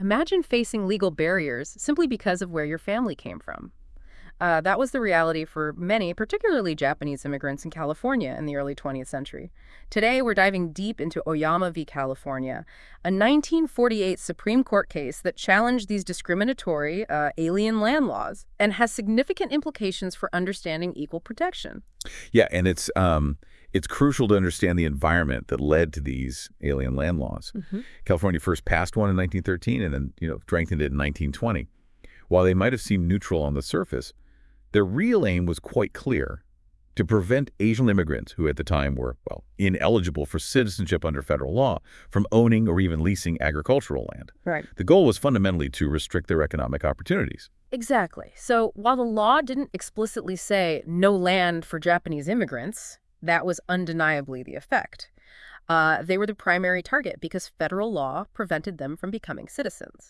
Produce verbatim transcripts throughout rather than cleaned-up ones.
Imagine facing legal barriers simply because of where your family came from. Uh, that was the reality for many, particularly Japanese immigrants in California in the early twentieth century. Today, we're diving deep into Oyama v. California, a nineteen forty-eight Supreme Court case that challenged these discriminatory uh, alien land laws and has significant implications for understanding equal protection. Yeah, and it's um, it's crucial to understand the environment that led to these alien land laws. hmm California first passed one in nineteen thirteen and then, you know, strengthened it in nineteen twenty. While they might have seemed neutral on the surface, their real aim was quite clear: to prevent Asian immigrants who at the time were, well, ineligible for citizenship under federal law from owning or even leasing agricultural land. Right. The goal was fundamentally to restrict their economic opportunities. Exactly. So while the law didn't explicitly say no land for Japanese immigrants, that was undeniably the effect. Uh, they were the primary target because federal law prevented them from becoming citizens.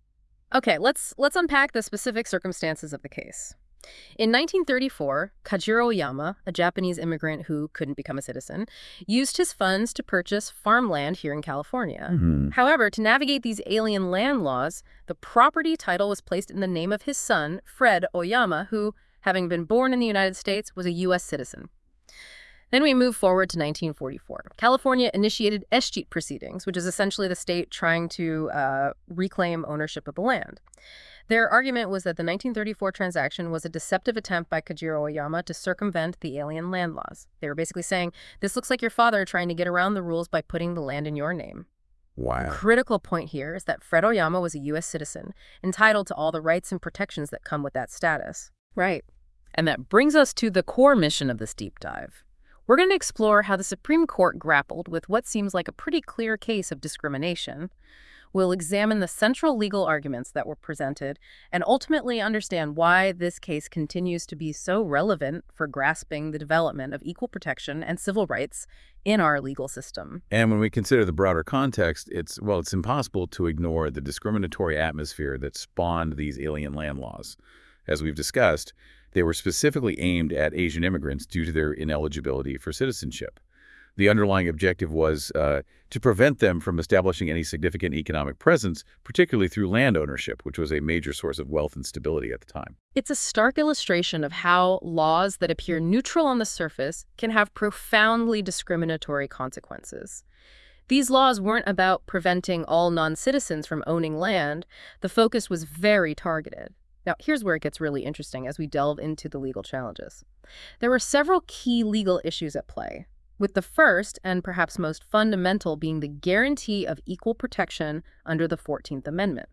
Okay, let's let's unpack the specific circumstances of the case. In nineteen thirty-four, Kajiro Oyama, a Japanese immigrant who couldn't become a citizen, used his funds to purchase farmland here in California. Mm-hmm. However, to navigate these alien land laws, the property title was placed in the name of his son, Fred Oyama, who, having been born in the United States, was a U S citizen. Then we move forward to nineteen forty-four. California initiated escheat proceedings, which is essentially the state trying to uh, reclaim ownership of the land. Their argument was that the nineteen thirty-four transaction was a deceptive attempt by Kajiro Oyama to circumvent the alien land laws. They were basically saying, this looks like your father trying to get around the rules by putting the land in your name. The Wow. critical point here is that Fred Oyama was a U S citizen, entitled to all the rights and protections that come with that status. Right. And that brings us to the core mission of this deep dive. We're going to explore how the Supreme Court grappled with what seems like a pretty clear case of discrimination. We'll examine the central legal arguments that were presented and ultimately understand why this case continues to be so relevant for grasping the development of equal protection and civil rights in our legal system. And when we consider the broader context, it's, well, it's impossible to ignore the discriminatory atmosphere that spawned these alien land laws. As we've discussed, they were specifically aimed at Asian immigrants due to their ineligibility for citizenship. The underlying objective was uh, to prevent them from establishing any significant economic presence, particularly through land ownership, which was a major source of wealth and stability at the time. It's a stark illustration of how laws that appear neutral on the surface can have profoundly discriminatory consequences. These laws weren't about preventing all non-citizens from owning land. The focus was very targeted. Now, here's where it gets really interesting as we delve into the legal challenges. There were several key legal issues at play, with the first and perhaps most fundamental being the guarantee of equal protection under the fourteenth Amendment.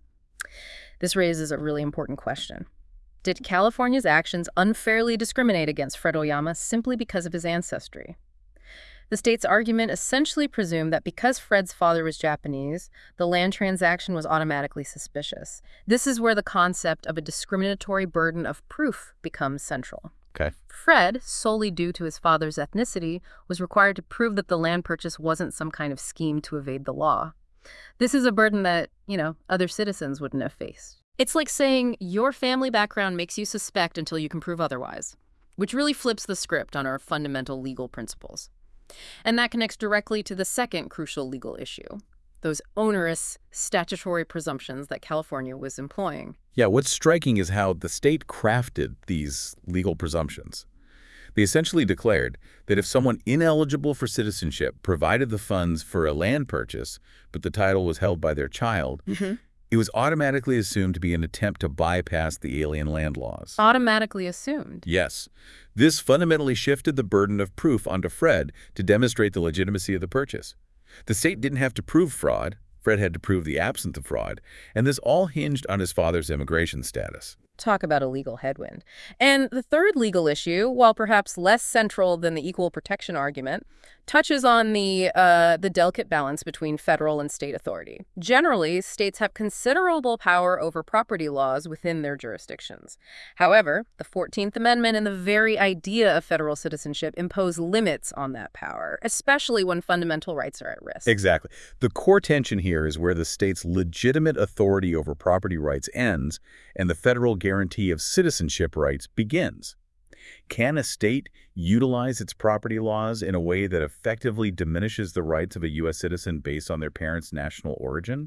This raises a really important question. Did California's actions unfairly discriminate against Fred Oyama simply because of his ancestry? The state's argument essentially presumed that because Fred's father was Japanese, the land transaction was automatically suspicious. This is where the concept of a discriminatory burden of proof becomes central. Okay. Fred, solely due to his father's ethnicity, was required to prove that the land purchase wasn't some kind of scheme to evade the law. This is a burden that, you know, other citizens wouldn't have faced. It's like saying your family background makes you suspect until you can prove otherwise, which really flips the script on our fundamental legal principles. And that connects directly to the second crucial legal issue, those onerous statutory presumptions that California was employing. Yeah, what's striking is how the state crafted these legal presumptions. They essentially declared that if someone ineligible for citizenship provided the funds for a land purchase, but the title was held by their child, Mm-hmm. it was automatically assumed to be an attempt to bypass the alien land laws. Automatically assumed. Yes. This fundamentally shifted the burden of proof onto Fred to demonstrate the legitimacy of the purchase. The state didn't have to prove fraud. Fred had to prove the absence of fraud, and this all hinged on his father's immigration status. Talk about a legal headwind. And the third legal issue, while perhaps less central than the equal protection argument, touches on the uh, the delicate balance between federal and state authority. Generally, states have considerable power over property laws within their jurisdictions. However, the fourteenth Amendment and the very idea of federal citizenship impose limits on that power, especially when fundamental rights are at risk. Exactly. The core tension here is where the state's legitimate authority over property rights ends and the federal guarantee of citizenship rights begins. Can a state utilize its property laws in a way that effectively diminishes the rights of a U S citizen based on their parents' national origin?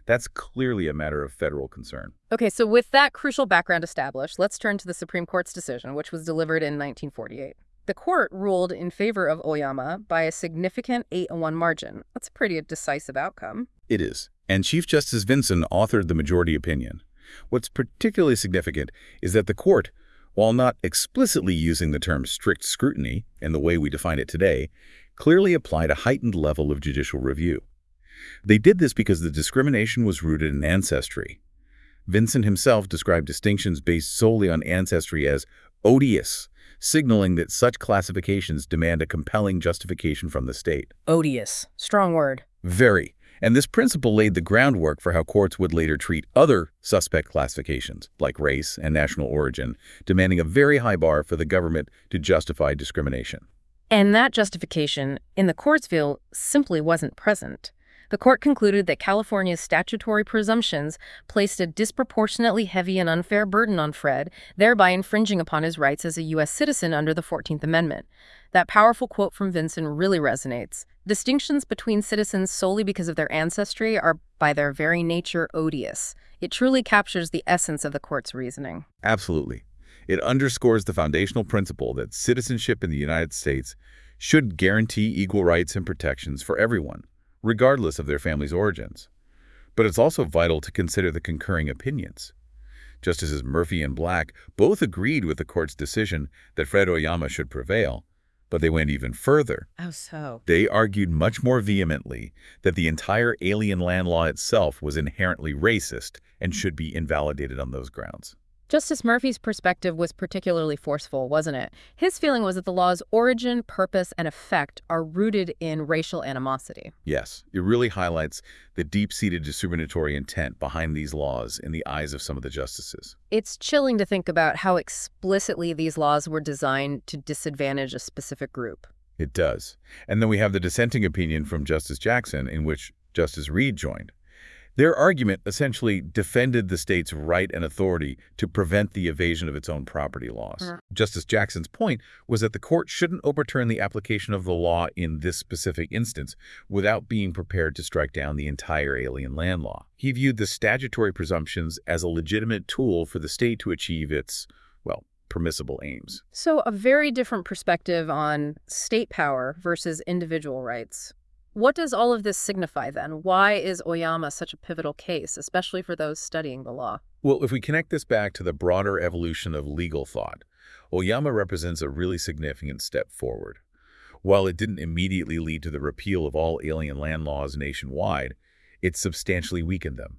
That's clearly a matter of federal concern. Okay, so with that crucial background established, let's turn to the Supreme Court's decision, which was delivered in nineteen forty-eight. The court ruled in favor of Oyama by a significant eight to one margin. That's a pretty decisive outcome. It is. And Chief Justice Vinson authored the majority opinion. What's particularly significant is that the court, while not explicitly using the term strict scrutiny in the way we define it today, clearly applied a heightened level of judicial review. They did this because the discrimination was rooted in ancestry. Vinson himself described distinctions based solely on ancestry as odious, signaling that such classifications demand a compelling justification from the state. Odious. Strong word. Very. And this principle laid the groundwork for how courts would later treat other suspect classifications, like race and national origin, demanding a very high bar for the government to justify discrimination. And that justification, in the court's view, simply wasn't present. The court concluded that California's statutory presumptions placed a disproportionately heavy and unfair burden on Fred, thereby infringing upon his rights as a U S citizen under the fourteenth Amendment. That powerful quote from Vinson really resonates. Distinctions between citizens solely because of their ancestry are, by their very nature, odious. It truly captures the essence of the court's reasoning. Absolutely. It underscores the foundational principle that citizenship in the United States should guarantee equal rights and protections for everyone, regardless of their family's origins. But it's also vital to consider the concurring opinions. Justices Murphy and Black both agreed with the court's decision that Fred Oyama should prevail, but they went even further. Oh, so? They argued much more vehemently that the entire alien land law itself was inherently racist and should be invalidated on those grounds. Justice Murphy's perspective was particularly forceful, wasn't it? His feeling was that the law's origin, purpose, and effect are rooted in racial animosity. Yes, it really highlights the deep-seated discriminatory intent behind these laws in the eyes of some of the justices. It's chilling to think about how explicitly these laws were designed to disadvantage a specific group. It does. And then we have the dissenting opinion from Justice Jackson, in which Justice Reed joined. Their argument essentially defended the state's right and authority to prevent the evasion of its own property laws. Mm. Justice Jackson's point was that the court shouldn't overturn the application of the law in this specific instance without being prepared to strike down the entire alien land law. He viewed the statutory presumptions as a legitimate tool for the state to achieve its, well, permissible aims. So a very different perspective on state power versus individual rights. What does all of this signify, then? Why is Oyama such a pivotal case, especially for those studying the law? Well, if we connect this back to the broader evolution of legal thought, Oyama represents a really significant step forward. While it didn't immediately lead to the repeal of all alien land laws nationwide, it substantially weakened them.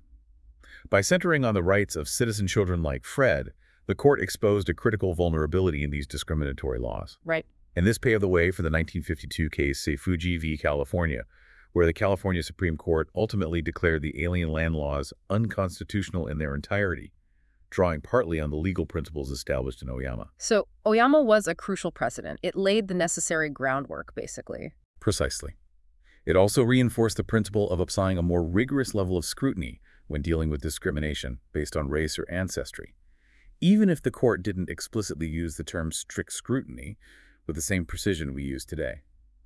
By centering on the rights of citizen children like Fred, the court exposed a critical vulnerability in these discriminatory laws. Right. And this paved the way for the nineteen fifty-two case Seifuji v. California, where the California Supreme Court ultimately declared the alien land laws unconstitutional in their entirety, drawing partly on the legal principles established in Oyama. So Oyama was a crucial precedent. It laid the necessary groundwork, basically. Precisely. It also reinforced the principle of applying a more rigorous level of scrutiny when dealing with discrimination based on race or ancestry, even if the court didn't explicitly use the term strict scrutiny with the same precision we use today.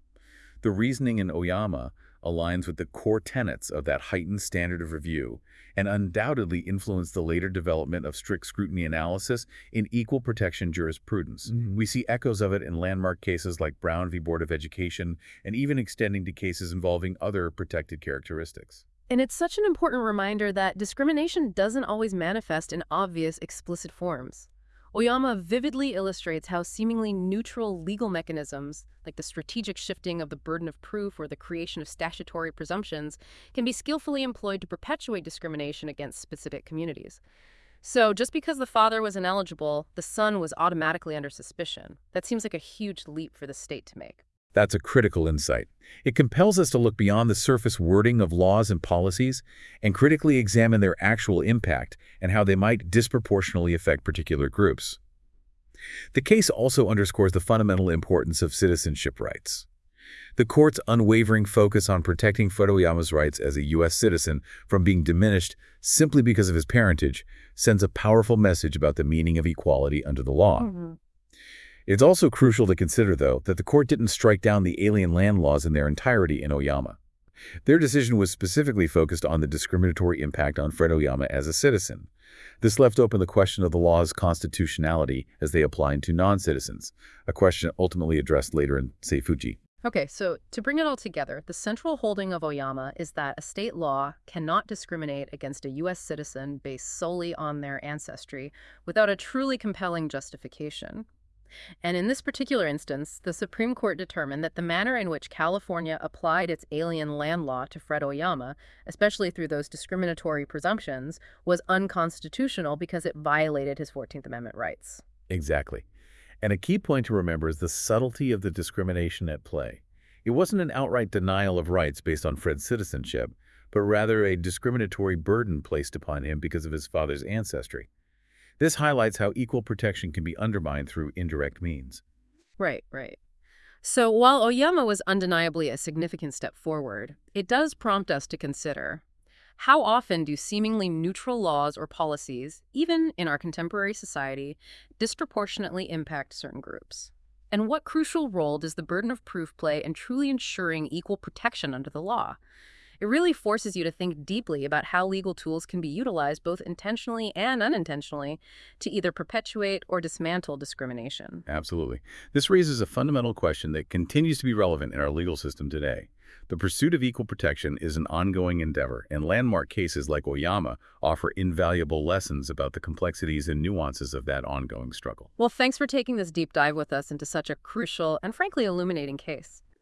The reasoning in Oyama aligns with the core tenets of that heightened standard of review and undoubtedly influenced the later development of strict scrutiny analysis in equal protection jurisprudence. Mm-hmm. We see echoes of it in landmark cases like Brown v. Board of Education, and even extending to cases involving other protected characteristics. And it's such an important reminder that discrimination doesn't always manifest in obvious, explicit forms. Oyama vividly illustrates how seemingly neutral legal mechanisms, like the strategic shifting of the burden of proof or the creation of statutory presumptions, can be skillfully employed to perpetuate discrimination against specific communities. So just because the father was ineligible, the son was automatically under suspicion. That seems like a huge leap for the state to make. That's a critical insight. It compels us to look beyond the surface wording of laws and policies and critically examine their actual impact and how they might disproportionately affect particular groups. The case also underscores the fundamental importance of citizenship rights. The court's unwavering focus on protecting Fred Oyama's rights as a U S citizen from being diminished simply because of his parentage sends a powerful message about the meaning of equality under the law. Mm-hmm. It's also crucial to consider, though, that the court didn't strike down the alien land laws in their entirety in Oyama. Their decision was specifically focused on the discriminatory impact on Fred Oyama as a citizen. This left open the question of the law's constitutionality as they applied to non-citizens, a question ultimately addressed later in Seifuji. Okay, so to bring it all together, the central holding of Oyama is that a state law cannot discriminate against a U S citizen based solely on their ancestry without a truly compelling justification. And in this particular instance, the Supreme Court determined that the manner in which California applied its alien land law to Fred Oyama, especially through those discriminatory presumptions, was unconstitutional because it violated his fourteenth Amendment rights. Exactly. And a key point to remember is the subtlety of the discrimination at play. It wasn't an outright denial of rights based on Fred's citizenship, but rather a discriminatory burden placed upon him because of his father's ancestry. This highlights how equal protection can be undermined through indirect means. Right, right. So while Oyama was undeniably a significant step forward, it does prompt us to consider how often do seemingly neutral laws or policies, even in our contemporary society, disproportionately impact certain groups? And what crucial role does the burden of proof play in truly ensuring equal protection under the law? It really forces you to think deeply about how legal tools can be utilized both intentionally and unintentionally to either perpetuate or dismantle discrimination. Absolutely. This raises a fundamental question that continues to be relevant in our legal system today. The pursuit of equal protection is an ongoing endeavor, and landmark cases like Oyama offer invaluable lessons about the complexities and nuances of that ongoing struggle. Well, thanks for taking this deep dive with us into such a crucial and frankly illuminating case.